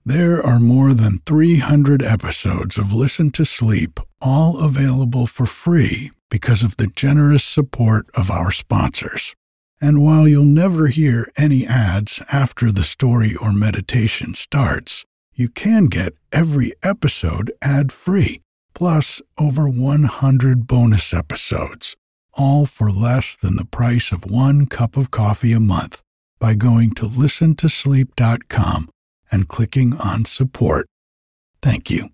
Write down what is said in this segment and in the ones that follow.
There are more than 300 episodes of Listen to Sleep, all available for free because of the generous support of our sponsors. And while you'll never hear any ads after the story or meditation starts, you can get every episode ad-free, plus over 100 bonus episodes, all for less than the price of one cup of coffee a month by going to listentosleep.com and clicking on support. Thank you.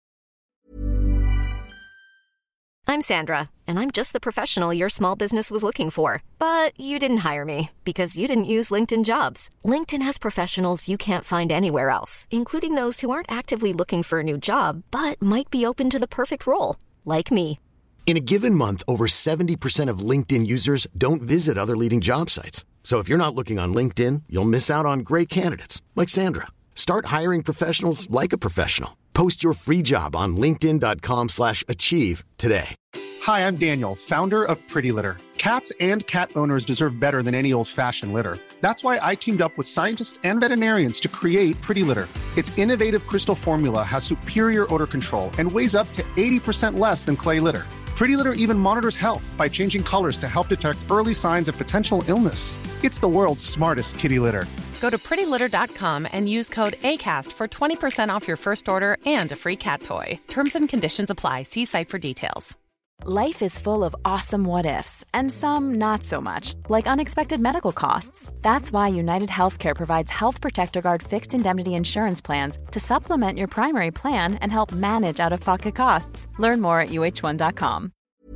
I'm Sandra, and I'm just the professional your small business was looking for. But you didn't hire me because you didn't use LinkedIn Jobs. LinkedIn has professionals you can't find anywhere else, including those who aren't actively looking for a new job, but might be open to the perfect role, like me. In a given month, over 70% of LinkedIn users don't visit other leading job sites. So if you're not looking on LinkedIn, you'll miss out on great candidates like Sandra. Start hiring professionals like a professional. Post your free job on linkedin.com/achieve today. Hi, I'm Daniel, founder of Pretty Litter. Cats and cat owners deserve better than any old-fashioned litter. That's why I teamed up with scientists and veterinarians to create Pretty Litter. Its innovative crystal formula has superior odor control and weighs up to 80% less than clay litter. Pretty Litter even monitors health by changing colors to help detect early signs of potential illness. It's the world's smartest kitty litter. Go to prettylitter.com and use code ACAST for 20% off your first order and a free cat toy. Terms and conditions apply. See site for details. Life is full of awesome what-ifs, and some not so much, like unexpected medical costs. That's why United Healthcare provides Health Protector Guard fixed indemnity insurance plans to supplement your primary plan and help manage out-of-pocket costs. Learn more at uh1.com.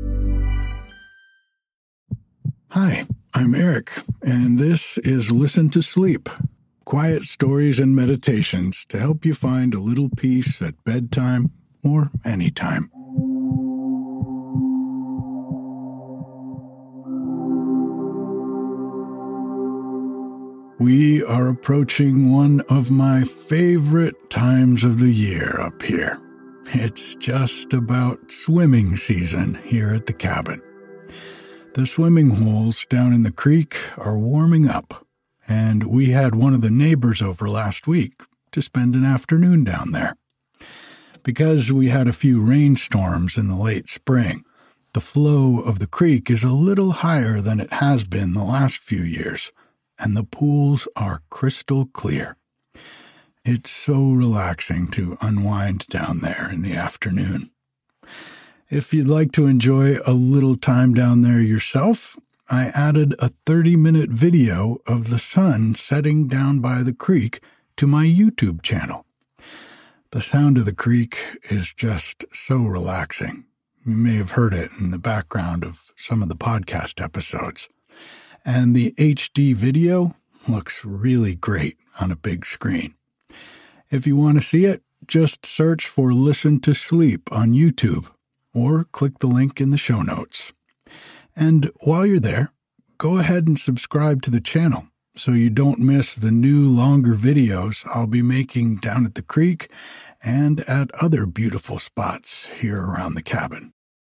Hi, I'm Eric, and this is Listen to Sleep. Quiet stories and meditations to help you find a little peace at bedtime or anytime. We are approaching one of my favorite times of the year up here. It's just about swimming season here at the cabin. The swimming holes down in the creek are warming up, and we had one of the neighbors over last week to spend an afternoon down there. Because we had a few rainstorms in the late spring, the flow of the creek is a little higher than it has been the last few years, and the pools are crystal clear. It's so relaxing to unwind down there in the afternoon. If you'd like to enjoy a little time down there yourself, I added a 30-minute video of the sun setting down by the creek to my YouTube channel. The sound of the creek is just so relaxing. You may have heard it in the background of some of the podcast episodes. And the HD video looks really great on a big screen. If you want to see it, just search for Listen to Sleep on YouTube or click the link in the show notes. And while you're there, go ahead and subscribe to the channel so you don't miss the new longer videos I'll be making down at the creek and at other beautiful spots here around the cabin.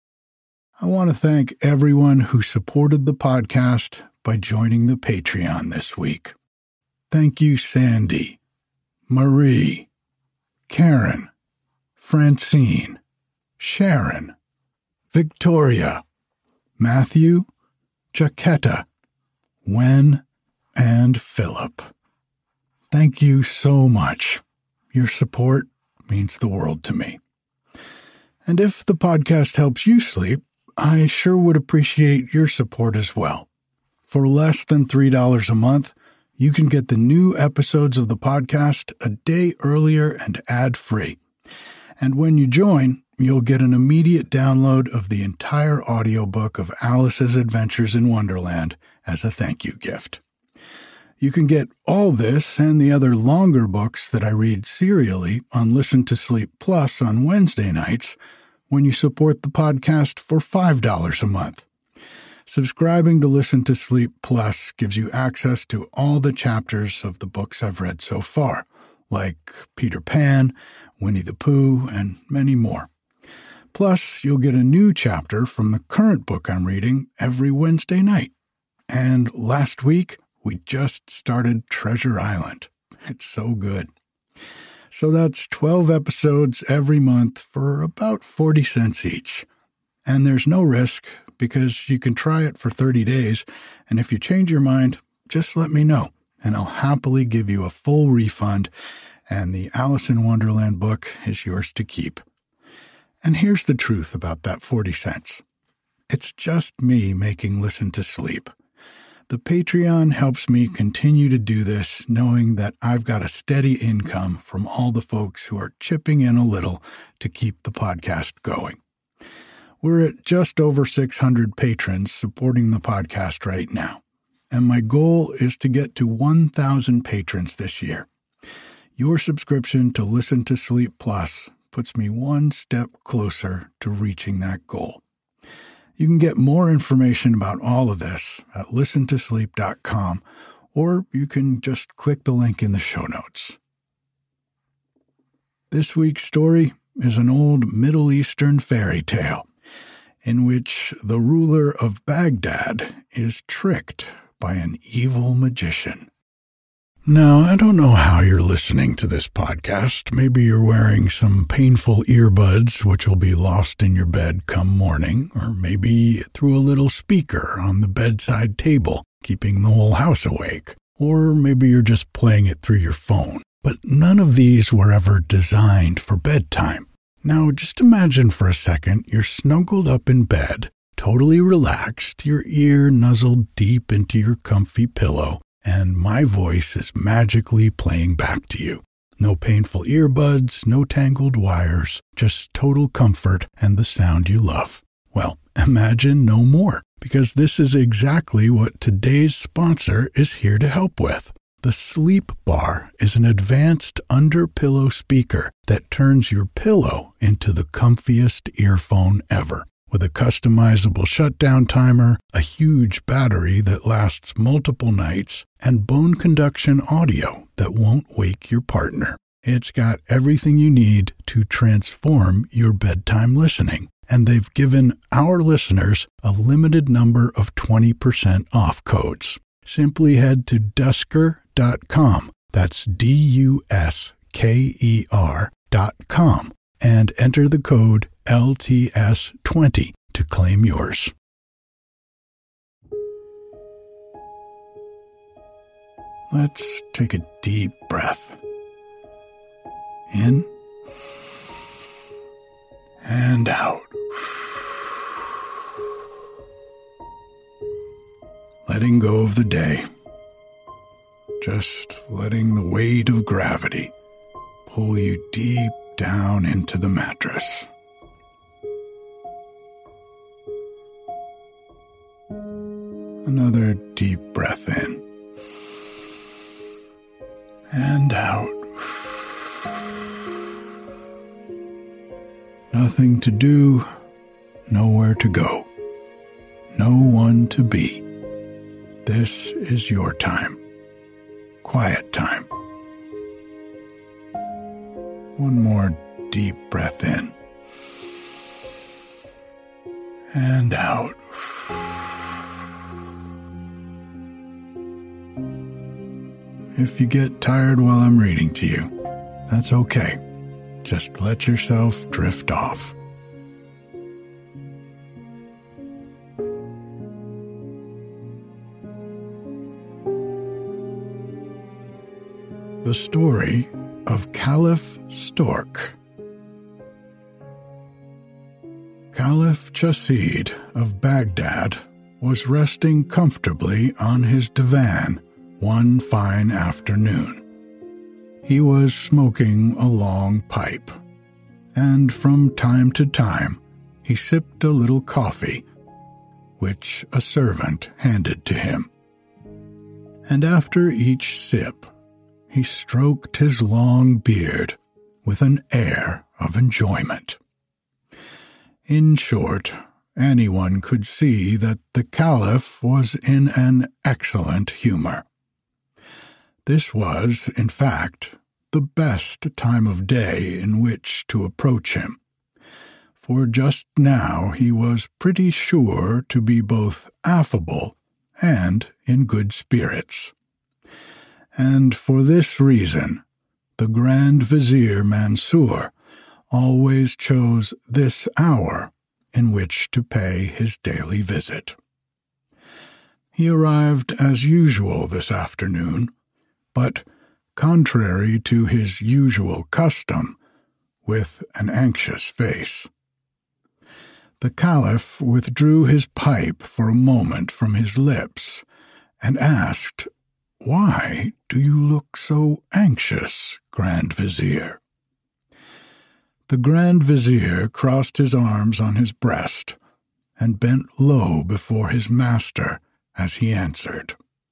I want to thank everyone who supported the podcast by joining the Patreon this week. Thank you, Sandy, Marie, Karen, Francine, Sharon, Victoria, Matthew, Jaquetta, Wen, and Philip. Thank you so much. Your support means the world to me. And if the podcast helps you sleep, I sure would appreciate your support as well. For less than $3 a month, you can get the new episodes of the podcast a day earlier and ad-free. And when you join, you'll get an immediate download of the entire audiobook of Alice's Adventures in Wonderland as a thank you gift. You can get all this and the other longer books that I read serially on Listen to Sleep Plus on Wednesday nights when you support the podcast for $5 a month. Subscribing to Listen to Sleep Plus gives you access to all the chapters of the books I've read so far, like Peter Pan, Winnie the Pooh, and many more. Plus, you'll get a new chapter from the current book I'm reading every Wednesday night. And last week, we just started Treasure Island. It's so good. So that's 12 episodes every month for about 40 cents each. And there's no risk because you can try it for 30 days, and if you change your mind, just let me know, and I'll happily give you a full refund, and the Alice in Wonderland book is yours to keep. And here's the truth about that 40 cents. It's just me making Listen to Sleep. The Patreon helps me continue to do this, knowing that I've got a steady income from all the folks who are chipping in a little to keep the podcast going. We're at just over 600 patrons supporting the podcast right now, and my goal is to get to 1,000 patrons this year. Your subscription to Listen to Sleep Plus puts me one step closer to reaching that goal. You can get more information about all of this at listentosleep.com, or you can just click the link in the show notes. This week's story is an old Middle Eastern fairy tale in which the ruler of Baghdad is tricked by an evil magician. Now, I don't know how you're listening to this podcast. Maybe you're wearing some painful earbuds, which will be lost in your bed come morning, or maybe through a little speaker on the bedside table, keeping the whole house awake. Or maybe you're just playing it through your phone. But none of these were ever designed for bedtime. Now, just imagine for a second you're snuggled up in bed, totally relaxed, your ear nuzzled deep into your comfy pillow, and my voice is magically playing back to you. No painful earbuds, no tangled wires, just total comfort and the sound you love. Well, imagine no more, because this is exactly what today's sponsor is here to help with. The Sleep Bar is an advanced under-pillow speaker that turns your pillow into the comfiest earphone ever. With a customizable shutdown timer, a huge battery that lasts multiple nights, and bone conduction audio that won't wake your partner. It's got everything you need to transform your bedtime listening. And they've given our listeners a limited number of 20% off codes. Simply head to dusker.com, that's DUSKER.com, and enter the code LTS20 to claim yours. Let's take a deep breath. In and out. Letting go of the day. Just letting the weight of gravity pull you deep down into the mattress. Another deep breath in and out. Nothing to do, nowhere to go, no one to be. This is your time. Quiet time. One more deep breath in and out. If you get tired while I'm reading to you, that's okay. Just let yourself drift off. The story of Caliph Stork. Caliph Chasid of Baghdad was resting comfortably on his divan one fine afternoon. He was smoking a long pipe, and from time to time he sipped a little coffee, which a servant handed to him. And after each sip, he stroked his long beard with an air of enjoyment. In short, anyone could see that the Caliph was in an excellent humor. This was, in fact, the best time of day in which to approach him, for just now he was pretty sure to be both affable and in good spirits. And for this reason, the Grand Vizier Mansur always chose this hour in which to pay his daily visit. He arrived as usual this afternoon, but, contrary to his usual custom, with an anxious face. The Caliph withdrew his pipe for a moment from his lips and asked, "Why do you look so anxious, Grand Vizier?" The Grand Vizier crossed his arms on his breast and bent low before his master as he answered,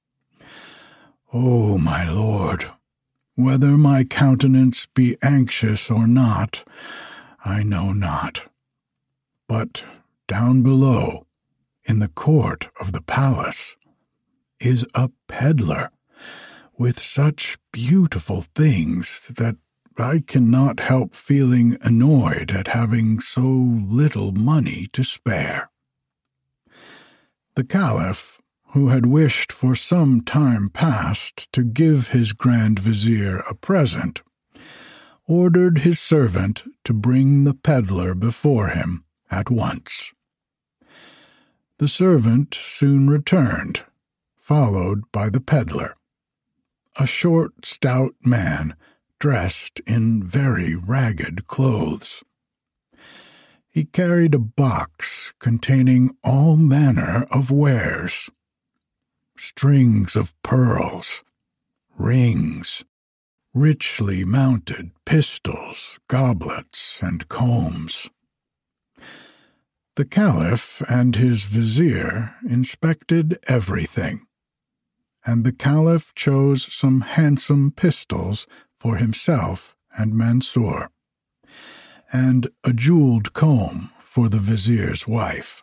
"O my lord, whether my countenance be anxious or not, I know not. But down below, in the court of the palace, is a peddler with such beautiful things that I cannot help feeling annoyed at having so little money to spare." The Caliph, who had wished for some time past to give his Grand Vizier a present, ordered his servant to bring the peddler before him at once. The servant soon returned, followed by the peddler, a short, stout man dressed in very ragged clothes. He carried a box containing all manner of wares, strings of pearls, rings, richly mounted pistols, goblets, and combs. The Caliph and his vizier inspected everything, and the Caliph chose some handsome pistols for himself and Mansur, and a jeweled comb for the vizier's wife.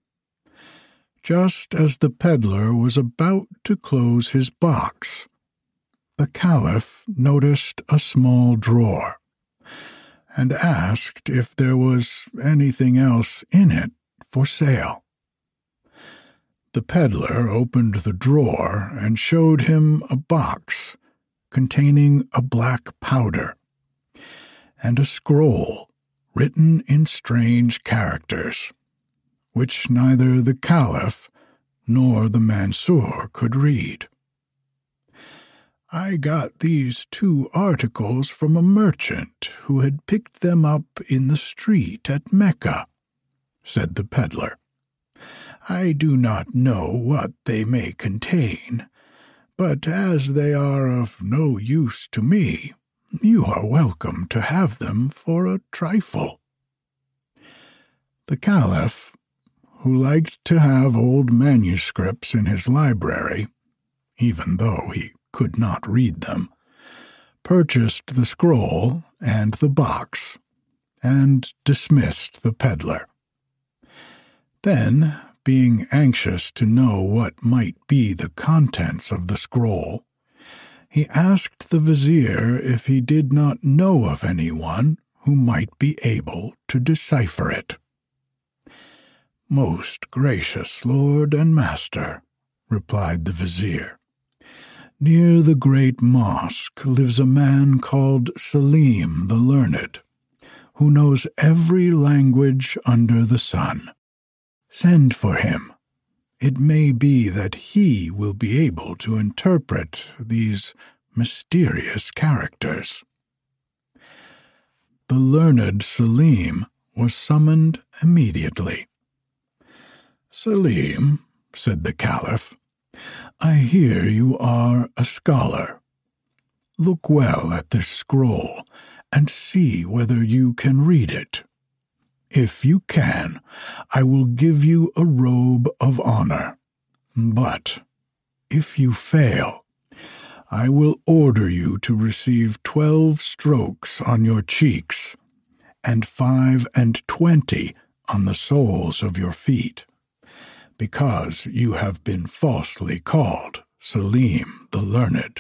Just as the peddler was about to close his box, the Caliph noticed a small drawer, and asked if there was anything else in it for sale. The peddler opened the drawer and showed him a box containing a black powder, and a scroll written in strange characters, which neither the Caliph nor the Mansur could read. "I got these 2 articles from a merchant who had picked them up in the street at Mecca," said the peddler. "I do not know what they may contain, but as they are of no use to me, you are welcome to have them for a trifle." The Caliph, who liked to have old manuscripts in his library, even though he could not read them, purchased the scroll and the box, and dismissed the peddler. Then, being anxious to know what might be the contents of the scroll, he asked the vizier if he did not know of anyone who might be able to decipher it. "Most gracious lord and master," replied the vizier, "near the great mosque lives a man called Selim the Learned, who knows every language under the sun. Send for him. It may be that he will be able to interpret these mysterious characters." The learned Selim was summoned immediately. "Selim," said the Caliph, "I hear you are a scholar. Look well at this scroll and see whether you can read it. If you can, I will give you a robe of honor. But if you fail, I will order you to receive 12 strokes on your cheeks and 25 on the soles of your feet, because you have been falsely called Selim the Learned."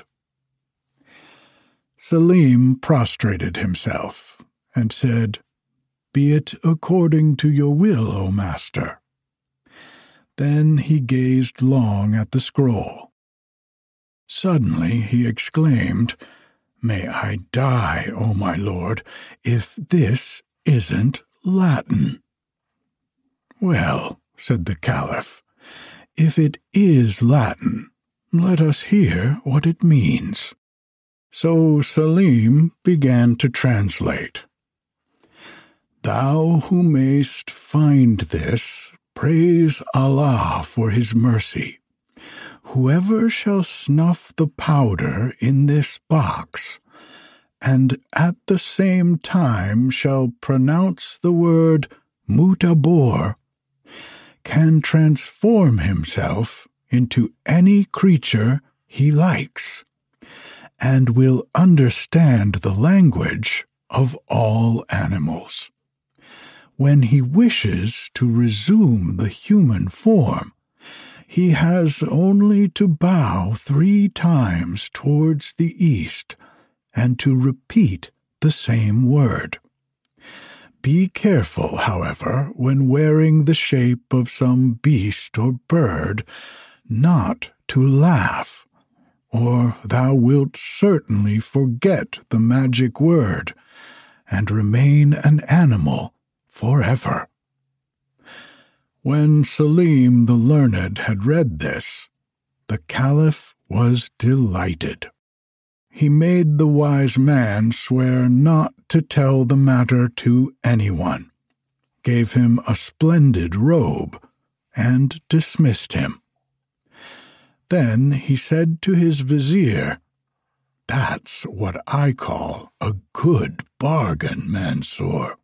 Selim prostrated himself and said, "Be it according to your will, O master." Then he gazed long at the scroll. Suddenly he exclaimed, May I die, O my lord, if this isn't Latin." "Well," said the Caliph, "if it is Latin, let us hear what it means." So Selim began to translate. "Thou who mayst find this, praise Allah for his mercy. Whoever shall snuff the powder in this box, and at the same time shall pronounce the word Mutabor, can transform himself into any creature he likes, and will understand the language of all animals. When he wishes to resume the human form, he has only to bow 3 times towards the east and to repeat the same word. Be careful, however, when wearing the shape of some beast or bird, not to laugh, or thou wilt certainly forget the magic word and remain an animal forever." When Selim the Learned had read this, the Caliph was delighted. He made the wise man swear not to tell the matter to anyone, gave him a splendid robe, and dismissed him. Then he said to his vizier, "That's what I call a good bargain, Mansur.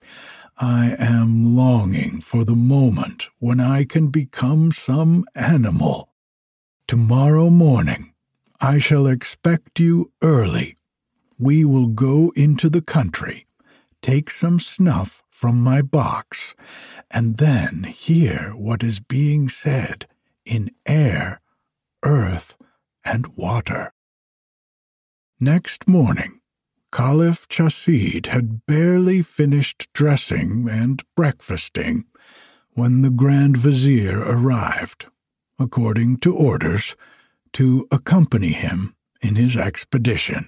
I am longing for the moment when I can become some animal. Tomorrow morning I shall expect you early. We will go into the country, take some snuff from my box, and then hear what is being said in air, earth, and water." Next morning, Caliph Chasid had barely finished dressing and breakfasting when the Grand Vizier arrived, according to orders, to accompany him in his expedition.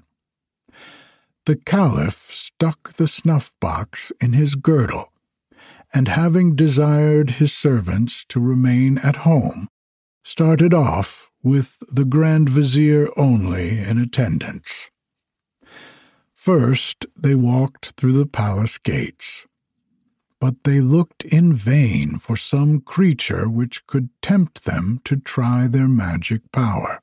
The Caliph stuck the snuff-box in his girdle, and having desired his servants to remain at home, started off with the Grand Vizier only in attendance. First they walked through the palace gates, but they looked in vain for some creature which could tempt them to try their magic power.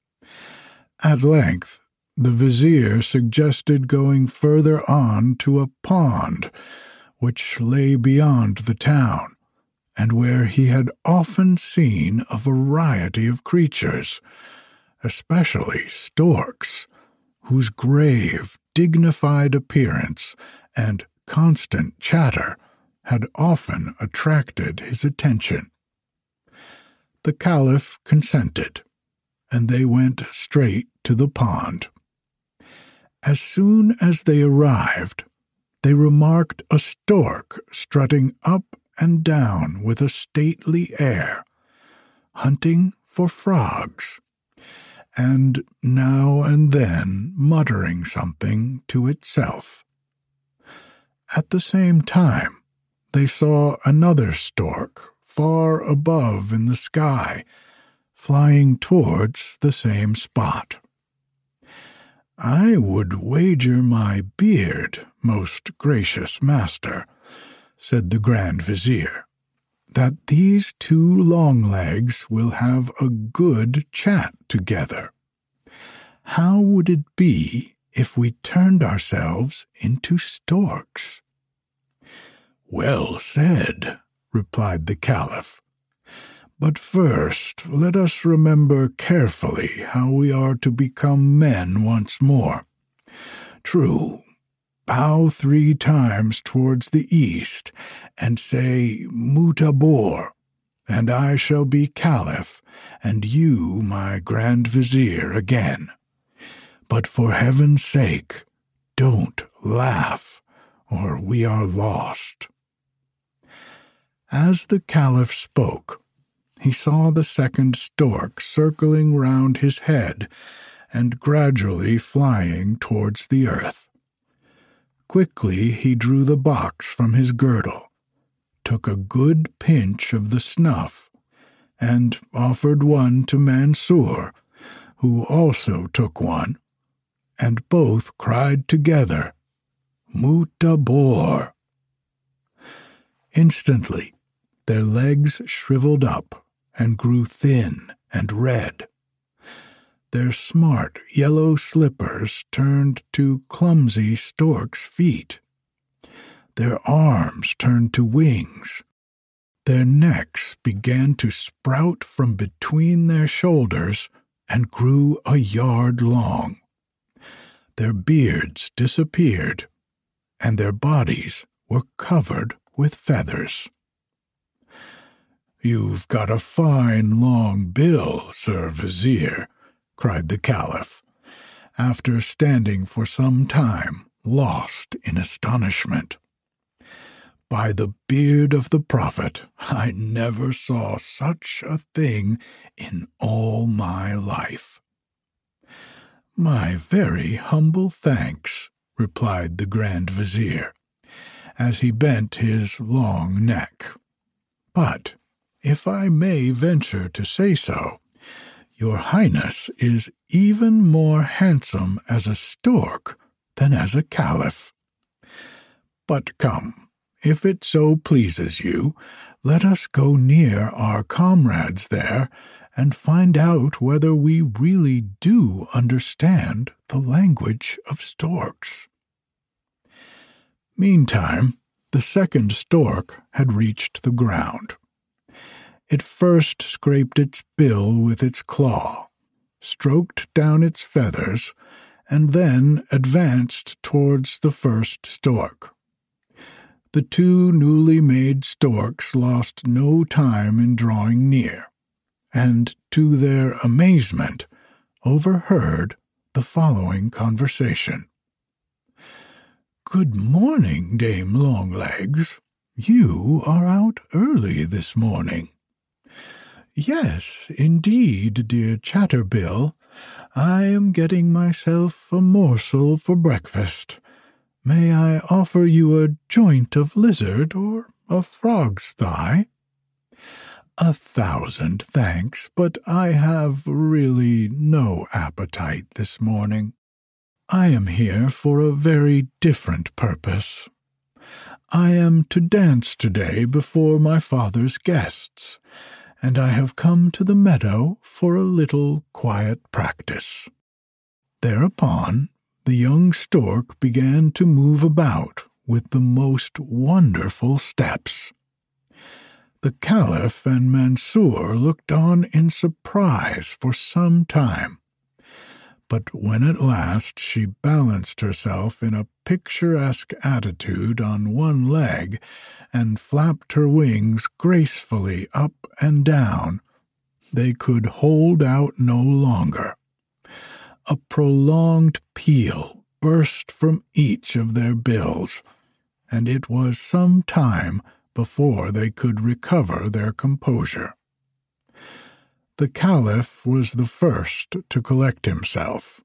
At length the vizier suggested going further on to a pond which lay beyond the town, and where he had often seen a variety of creatures, especially storks, whose grave, dignified appearance and constant chatter had often attracted his attention. The Caliph consented, and they went straight to the pond. As soon as they arrived, they remarked a stork strutting up and down with a stately air, hunting for frogs, and now and then muttering something to itself. At the same time, they saw another stork far above in the sky, flying towards the same spot. "I would wager my beard, most gracious master," said the Grand Vizier, "that these 2 Longlegs will have a good chat together. How would it be if we turned ourselves into storks?" "Well said," replied the Caliph. "But first let us remember carefully how we are to become men once more. True, bow 3 times towards the east, and say Mutabor, and I shall be Caliph, and you my Grand Vizier again. But for heaven's sake, don't laugh, or we are lost." As the Caliph spoke, he saw the second stork circling round his head and gradually flying towards the earth. Quickly he drew the box from his girdle, took a good pinch of the snuff, and offered one to Mansur, who also took one, and both cried together, "Mutabor!" Instantly, their legs shriveled up and grew thin and red. Their smart yellow slippers turned to clumsy stork's feet. Their arms turned to wings. Their necks began to sprout from between their shoulders and grew a yard long. Their beards disappeared, and their bodies were covered with feathers. "You've got a fine long bill, Sir Vizier," cried the Caliph, after standing for some time lost in astonishment. "By the beard of the Prophet, I never saw such a thing in all my life." "My very humble thanks," replied the Grand Vizier, as he bent his long neck. "But, if I may venture to say so, Your Highness is even more handsome as a stork than as a caliph. But come, if it so pleases you, let us go near our comrades there and find out whether we really do understand the language of storks." Meantime, the second stork had reached the ground. It first scraped its bill with its claw, stroked down its feathers, and then advanced towards the first stork. The two newly made storks lost no time in drawing near, and, to their amazement, overheard the following conversation. "Good morning, Dame Longlegs. You are out early this morning." "Yes, indeed, dear Chatterbill. I am getting myself a morsel for breakfast. May I offer you a joint of lizard or a frog's thigh?" "1,000 thanks, but I have really no appetite this morning. I am here for a very different purpose. I am to dance today before my father's guests, and I have come to the meadow for a little quiet practice." Thereupon the young stork began to move about with the most wonderful steps. The Caliph and Mansur looked on in surprise for some time, but when at last she balanced herself in a picturesque attitude on one leg and flapped her wings gracefully up and down, they could hold out no longer. A prolonged peal burst from each of their bills, and it was some time before they could recover their composure. The Caliph was the first to collect himself.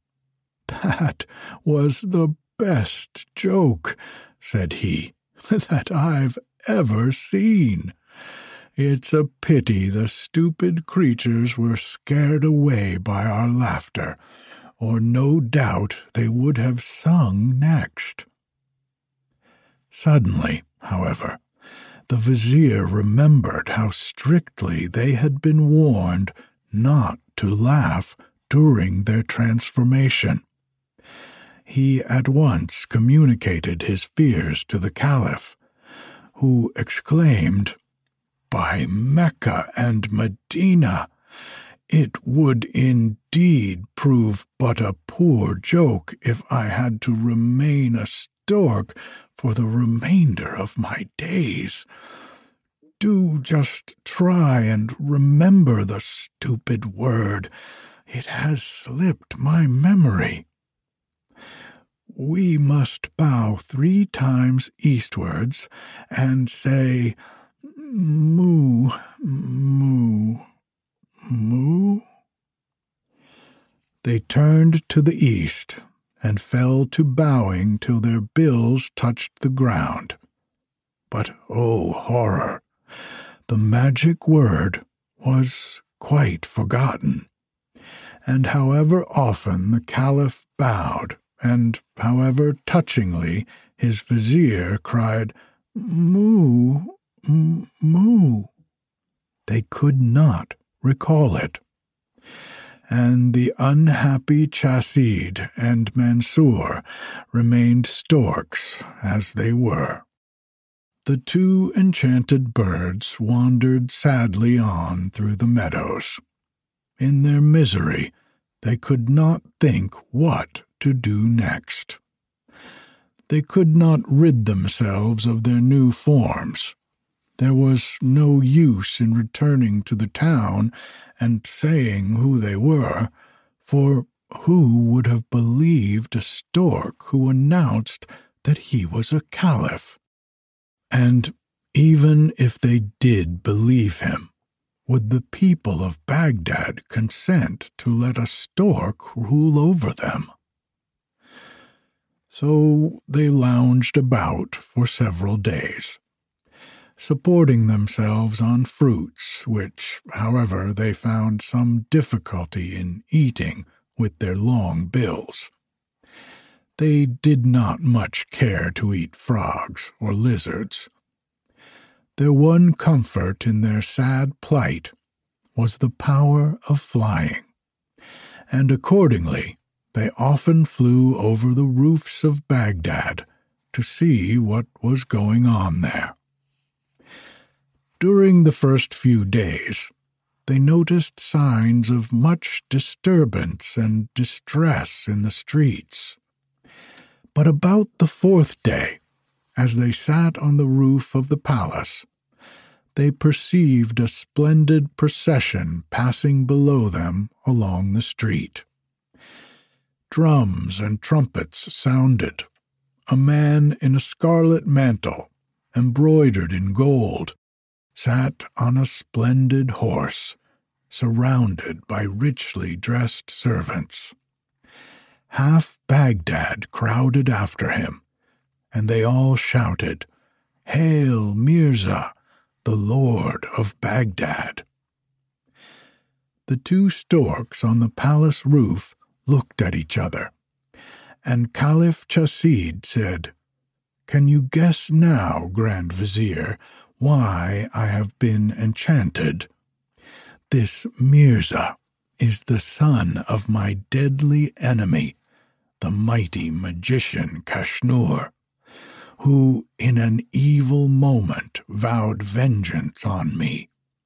"That was the best joke," said he, "that I've ever seen. It's a pity the stupid creatures were scared away by our laughter, or no doubt they would have sung next." Suddenly, however, the Vizier remembered how strictly they had been warned not to laugh during their transformation. He at once communicated his fears to the Caliph, who exclaimed, "By Mecca and Medina, it would indeed prove but a poor joke if I had to remain a stork for the remainder of my days. Do just try and remember the stupid word. It has slipped my memory. We must bow 3 times eastwards and say, 'Moo, moo, moo.'" They turned to the east and fell to bowing till their bills touched the ground. But, oh horror, the magic word was quite forgotten, and however often the Caliph bowed, and however touchingly his vizier cried, "Moo, moo," they could not recall it. And the unhappy Chasid and Mansur remained storks as they were. The two enchanted birds wandered sadly on through the meadows. In their misery, they could not think what to do next. They could not rid themselves of their new forms. There was no use in returning to the town and saying who they were, for who would have believed a stork who announced that he was a caliph? And even if they did believe him, would the people of Baghdad consent to let a stork rule over them? So they lounged about for several days, supporting themselves on fruits which, however, they found some difficulty in eating with their long bills. They did not much care to eat frogs or lizards. Their one comfort in their sad plight was the power of flying, and accordingly they often flew over the roofs of Baghdad to see what was going on there. During the first few days, they noticed signs of much disturbance and distress in the streets. But about the fourth day, as they sat on the roof of the palace, they perceived a splendid procession passing below them along the street. Drums and trumpets sounded. A man in a scarlet mantle, embroidered in gold, sat on a splendid horse, surrounded by richly dressed servants. Half Baghdad crowded after him, and they all shouted, "Hail, Mirza, the Lord of Baghdad!" The two storks on the palace roof looked at each other, and Caliph Chasid said, "Can you guess now, Grand Vizier, why I have been enchanted? This Mirza is the son of my deadly enemy, the mighty magician Kashnur, who in an evil moment vowed vengeance on me.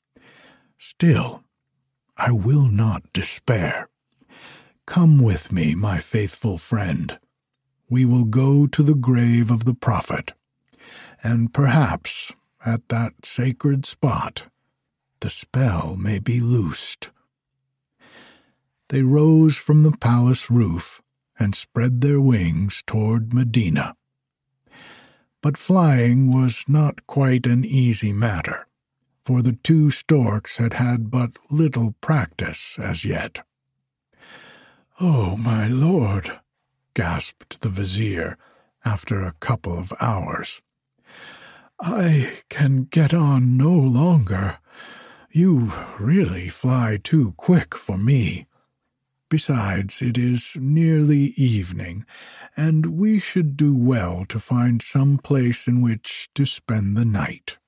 Still, I will not despair. Come with me, my faithful friend. We will go to the grave of the Prophet, and perhaps at that sacred spot the spell may be loosed." They rose from the palace roof and spread their wings toward Medina. But flying was not quite an easy matter, for the two storks had had but little practice as yet. "Oh, my lord," gasped the vizier after a couple of hours, "I can get on no longer. You really fly too quick for me. Besides, it is nearly evening, and we should do well to find some place in which to spend the night."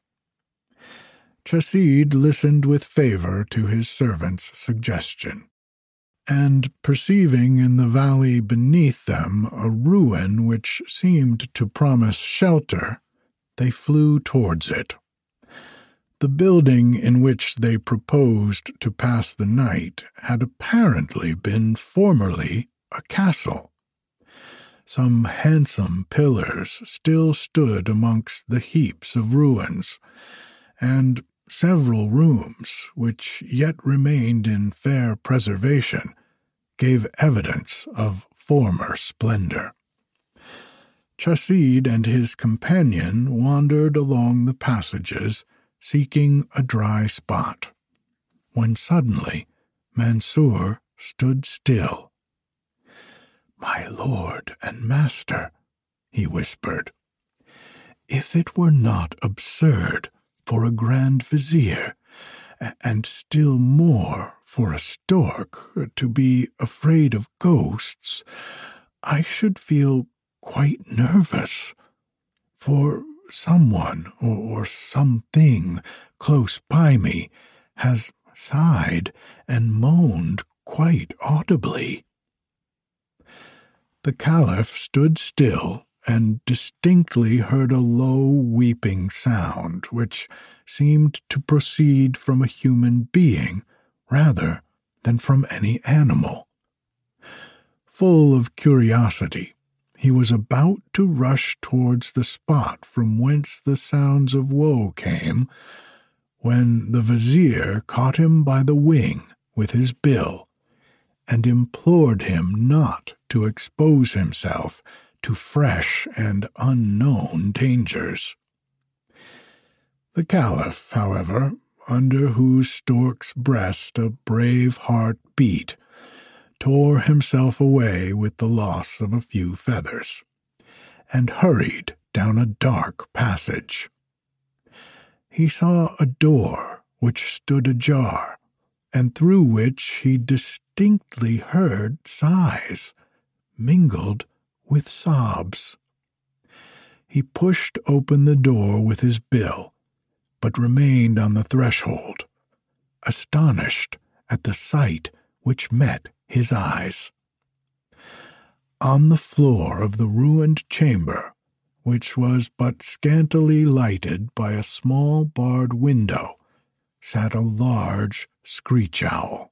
Chasid listened with favor to his servant's suggestion, and perceiving in the valley beneath them a ruin which seemed to promise shelter, they flew towards it. The building in which they proposed to pass the night had apparently been formerly a castle. Some handsome pillars still stood amongst the heaps of ruins, and several rooms, which yet remained in fair preservation, gave evidence of former splendor. Chasid and his companion wandered along the passages, seeking a dry spot, when suddenly Mansur stood still "My lord and master," he whispered, "if it were not absurd for a Grand Vizier, and still more for a stork, to be afraid of ghosts, I should feel quite nervous, for someone or something close by me has sighed and moaned quite audibly." The Caliph stood still and distinctly heard a low weeping sound, which seemed to proceed from a human being rather than from any animal. Full of curiosity, he was about to rush towards the spot from whence the sounds of woe came, when the Vizier caught him by the wing with his bill, and implored him not to expose himself to fresh and unknown dangers. The Caliph, however, under whose stork's breast a brave heart beat, tore himself away with the loss of a few feathers, and hurried down a dark passage. He saw a door which stood ajar, and through which he distinctly heard sighs, mingled with sobs. He pushed open the door with his bill, but remained on the threshold, astonished at the sight which met his eyes. On the floor of the ruined chamber, which was but scantily lighted by a small barred window, sat a large screech owl.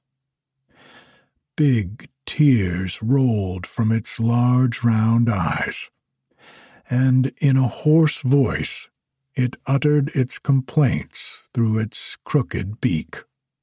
Big tears rolled from its large round eyes, and in a hoarse voice it uttered its complaints through its crooked beak.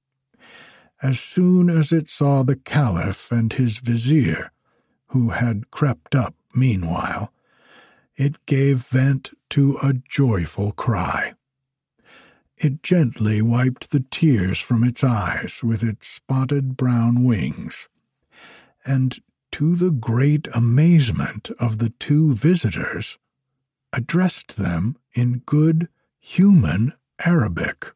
As soon as it saw the Caliph and his Vizier, who had crept up meanwhile, it gave vent to a joyful cry. It gently wiped the tears from its eyes with its spotted brown wings, and, to the great amazement of the two visitors, addressed them in good human Arabic.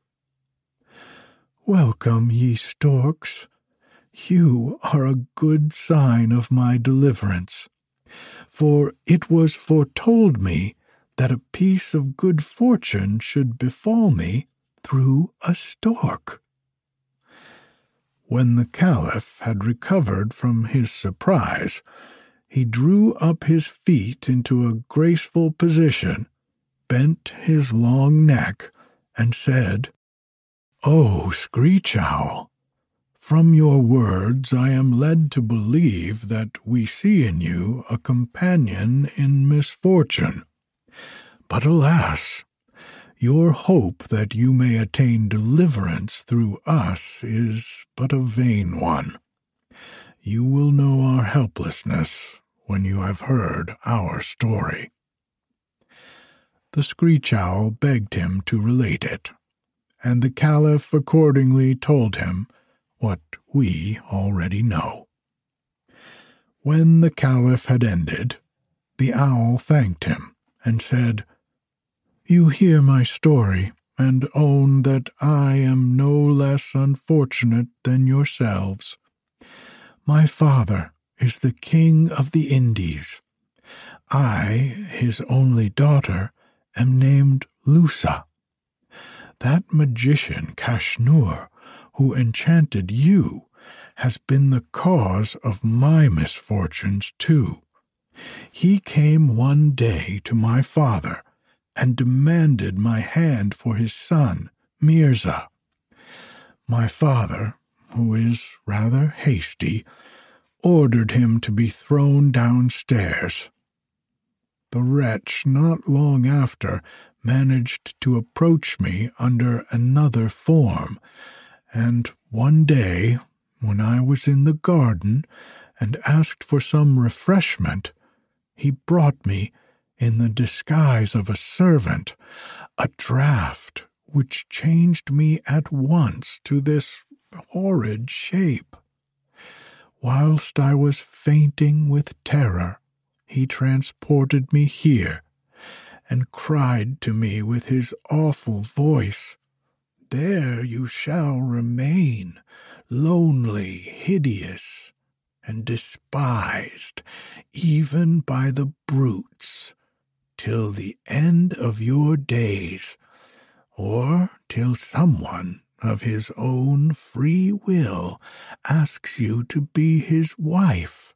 "Welcome, ye storks. You are a good sign of my deliverance, for it was foretold me that a piece of good fortune should befall me through a stork." When the Caliph had recovered from his surprise, he drew up his feet into a graceful position, bent his long neck, and said, "O Screech Owl, from your words I am led to believe that we see in you a companion in misfortune. But alas, your hope that you may attain deliverance through us is but a vain one. You will know our helplessness when you have heard our story." The Screech Owl begged him to relate it, and the Caliph accordingly told him what we already know. When the Caliph had ended, the owl thanked him and said, "You hear my story, and own that I am no less unfortunate than yourselves. My father is the King of the Indies. I, his only daughter, am named Lusa. That magician Kaschnur, who enchanted you, has been the cause of my misfortunes too. He came one day to my father and demanded my hand for his son, Mirza. My father, who is rather hasty, ordered him to be thrown downstairs. The wretch not long after managed to approach me under another form, and one day, when I was in the garden and asked for some refreshment, he brought me, in the disguise of a servant, a draught which changed me at once to this horrid shape. whilst I was fainting with terror, he transported me here, and cried to me with his awful voice, 'There you shall remain, lonely, hideous, and despised even by the brutes, till the end of your days, or till someone of his own free will asks you to be his wife.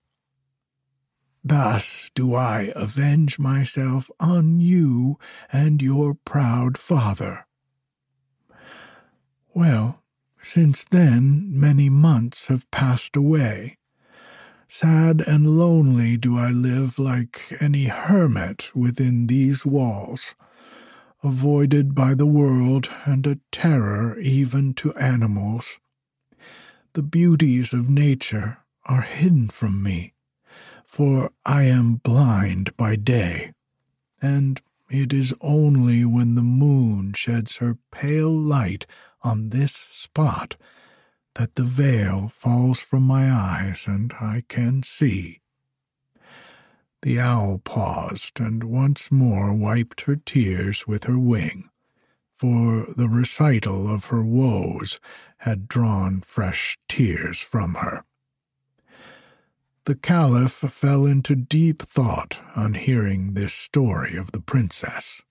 Thus do I avenge myself on you and your proud father.' Well, since then many months have passed away. Sad and lonely do I live like any hermit within these walls, avoided by the world and a terror even to animals. The beauties of nature are hidden from me, for I am blind by day, and it is only when the moon sheds her pale light on this spot that the veil falls from my eyes and I can see." The owl paused and once more wiped her tears with her wing, for the recital of her woes had drawn fresh tears from her. The Caliph fell into deep thought on hearing this story of the princess.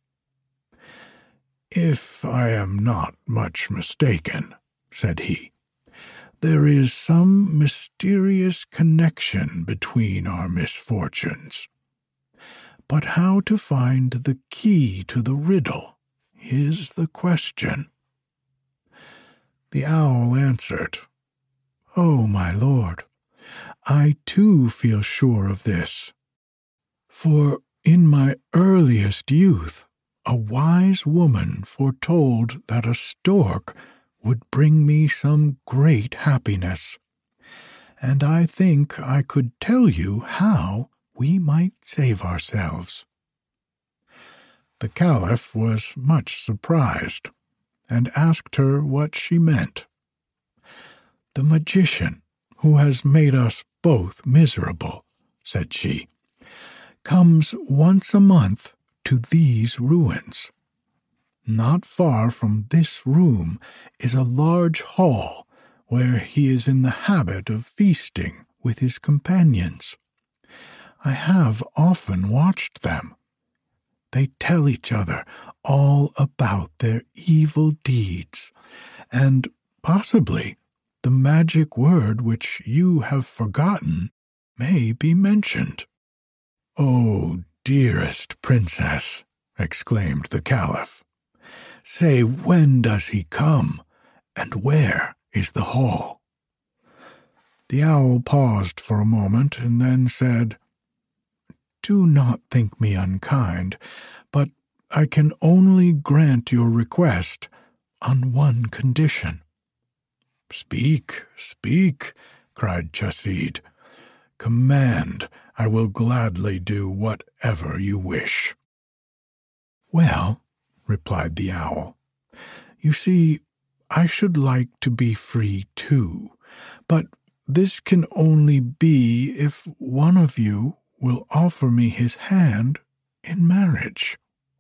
"If I am not much mistaken," said he, "there is some mysterious connection between our misfortunes. But how to find the key to the riddle is the question." The owl answered, "Oh, my lord, I too feel sure of this, for in my earliest youth a wise woman foretold that a stork would bring me some great happiness, and I think I could tell you how we might save ourselves." The Caliph was much surprised, and asked her what she meant. "The magician, who has made us both miserable," said she, "comes once a month to these ruins. Not far from this room is a large hall where he is in the habit of feasting with his companions. I have often watched them. They tell each other all about their evil deeds, and possibly the magic word which you have forgotten may be mentioned." "Oh, dearest princess," exclaimed the Caliph, "say, when does he come, and where is the hall?" The owl paused for a moment, and then said, "Do not think me unkind, but I can only grant your request on one condition." "Speak, speak," cried Chasid. "Command, I will gladly do whatever you wish." "Well," replied the owl, "you see, I should like to be free too, but this can only be if one of you will offer me his hand in marriage."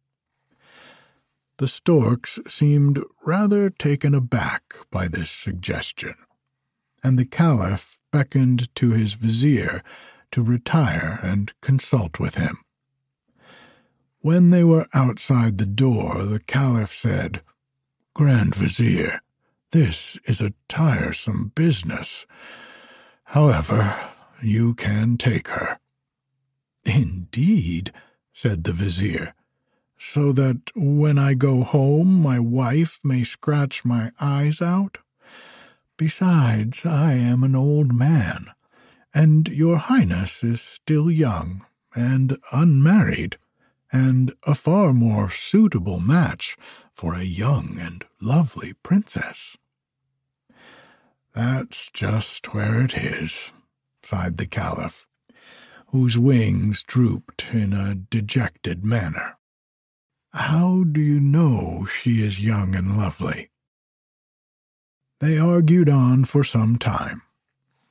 The storks seemed rather taken aback by this suggestion, and the Caliph beckoned to his vizier to retire and consult with him. When they were outside the door, the Caliph said, "Grand Vizier, this is a tiresome business. However, you can take her." "Indeed," said the vizier, "so that when I go home my wife may scratch my eyes out? Besides, I am an old man, and your highness is still young and unmarried, and a far more suitable match for a young and lovely princess." "That's just where it is," sighed the Caliph, whose wings drooped in a dejected manner. "How do you know she is young and lovely?" They argued on for some time,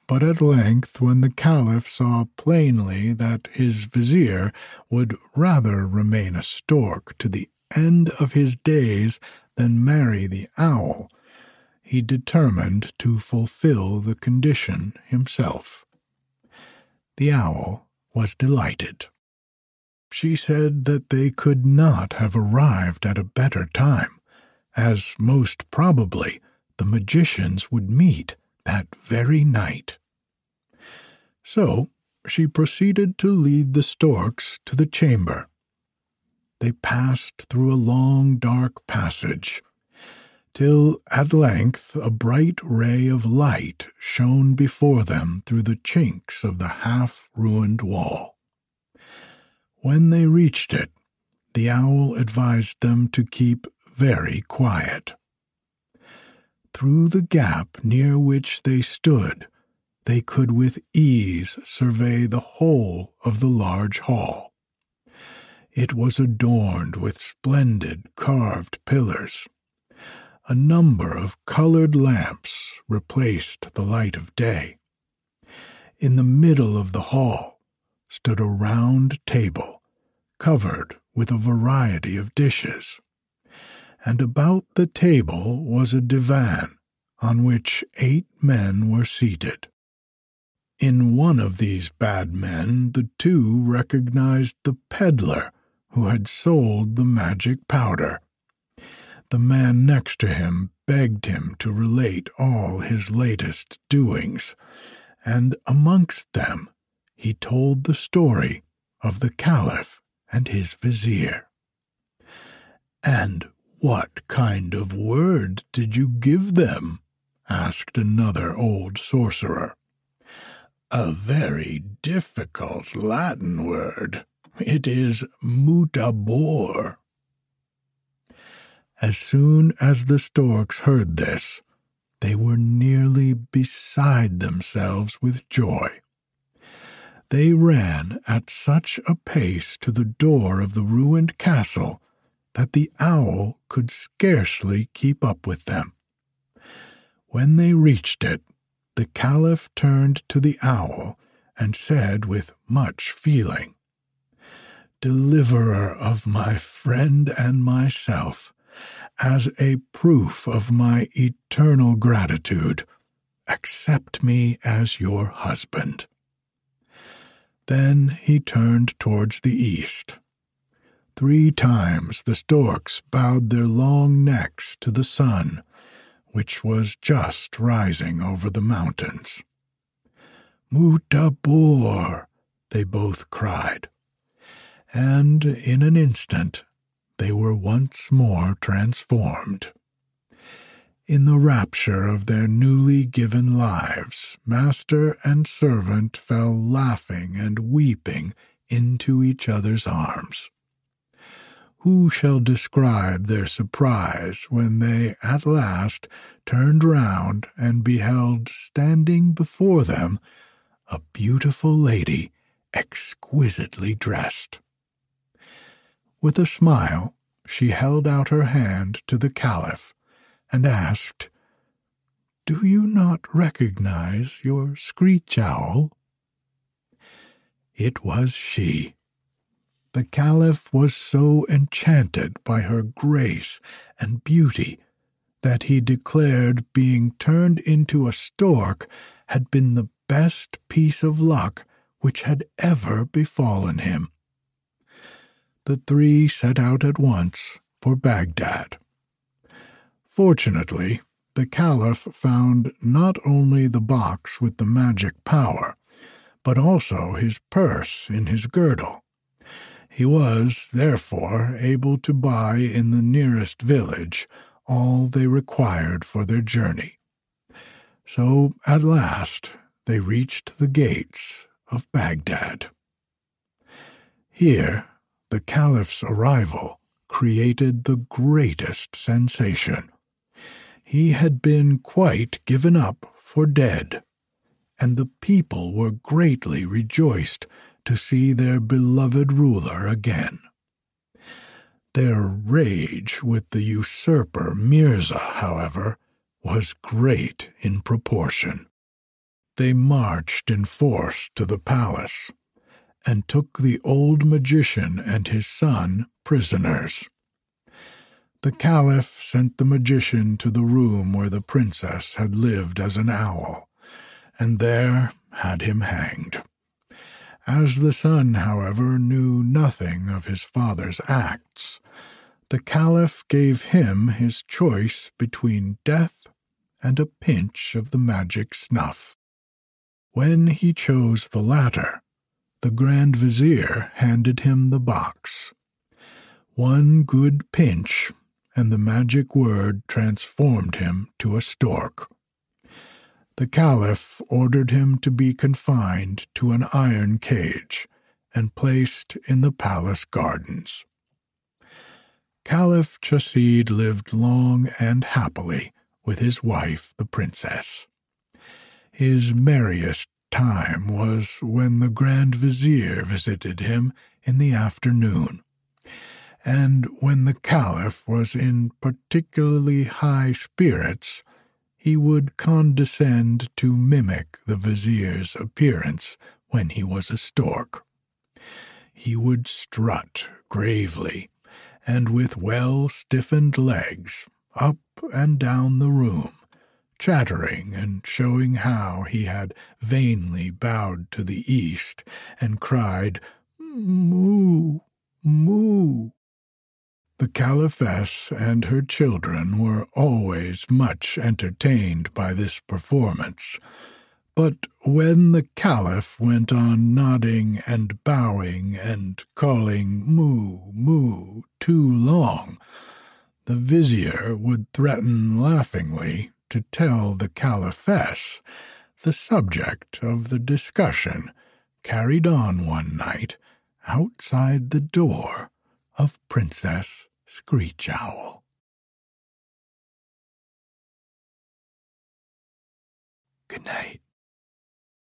But at length, when the Caliph saw plainly that his vizier would rather remain a stork to the end of his days than marry the owl, he determined to fulfill the condition himself. The owl was delighted. She said that they could not have arrived at a better time, as most probably the magicians would meet that very night. So she proceeded to lead the storks to the chamber. They passed through a long dark passage, till at length a bright ray of light shone before them through the chinks of the half-ruined wall. When they reached it, the owl advised them to keep very quiet. Through the gap near which they stood, they could with ease survey the whole of the large hall. It was adorned with splendid carved pillars. A number of colored lamps replaced the light of day. In the middle of the hall stood a round table covered with a variety of dishes, and about the table was a divan on which 8 men were seated. In one of these bad men the two recognized the peddler who had sold the magic powder. The man next to him begged him to relate all his latest doings, and amongst them he told the story of the Caliph and his vizier. "And what kind of word did you give them?" asked another old sorcerer. "A very difficult Latin word. It is mutabor." As soon as the storks heard this, they were nearly beside themselves with joy. They ran at such a pace to the door of the ruined castle that the owl could scarcely keep up with them. When they reached it, the Caliph turned to the owl and said with much feeling, "Deliverer of my friend and myself, as a proof of my eternal gratitude, accept me as your husband." Then he turned towards the east. 3 times the storks bowed their long necks to the sun, which was just rising over the mountains. "Mutabor," they both cried, and in an instant they were once more transformed. In the rapture of their newly given lives, master and servant fell laughing and weeping into each other's arms. Who shall describe their surprise when they at last turned round and beheld standing before them a beautiful lady exquisitely dressed? With a smile, she held out her hand to the Caliph and asked, "Do you not recognize your screech owl?" It was she. The Caliph was so enchanted by her grace and beauty that he declared being turned into a stork had been the best piece of luck which had ever befallen him. The 3 set out at once for Baghdad. Fortunately, the Caliph found not only the box with the magic power, but also his purse in his girdle. He was, therefore, able to buy in the nearest village all they required for their journey. So, at last, they reached the gates of Baghdad. Here, the Caliph's arrival created the greatest sensation. He had been quite given up for dead, and the people were greatly rejoiced to see their beloved ruler again. Their rage with the usurper Mirza, however, was great in proportion. they marched in force to the palace and took the old magician and his son prisoners. The Caliph sent the magician to the room where the princess had lived as an owl, and there had him hanged. As the son, however, knew nothing of his father's acts, the Caliph gave him his choice between death and a pinch of the magic snuff. When he chose the latter, the Grand Vizier handed him the box. One good pinch, and the magic word transformed him to a stork. The Caliph ordered him to be confined to an iron cage and placed in the palace gardens. Caliph Chasid lived long and happily with his wife, the princess. His merriest time was when the Grand Vizier visited him in the afternoon, and when the Caliph was in particularly high spirits, he would condescend to mimic the Vizier's appearance when he was a stork. He would strut gravely and with well-stiffened legs up and down the room, chattering and showing how he had vainly bowed to the east and cried, "Moo, moo." The Caliphess and her children were always much entertained by this performance, but when the Caliph went on nodding and bowing and calling "moo, moo" too long, the Vizier would threaten laughingly to tell the Caliphess the subject of the discussion carried on one night outside the door of Princess Screech Owl. Good night.